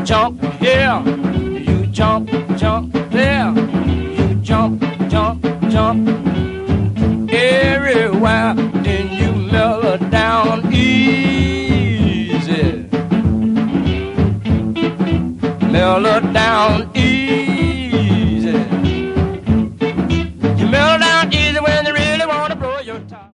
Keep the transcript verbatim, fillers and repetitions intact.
jump here, you jump, jump there, you jump, jump, jump everywhere. Then you mellow down easy, mellow down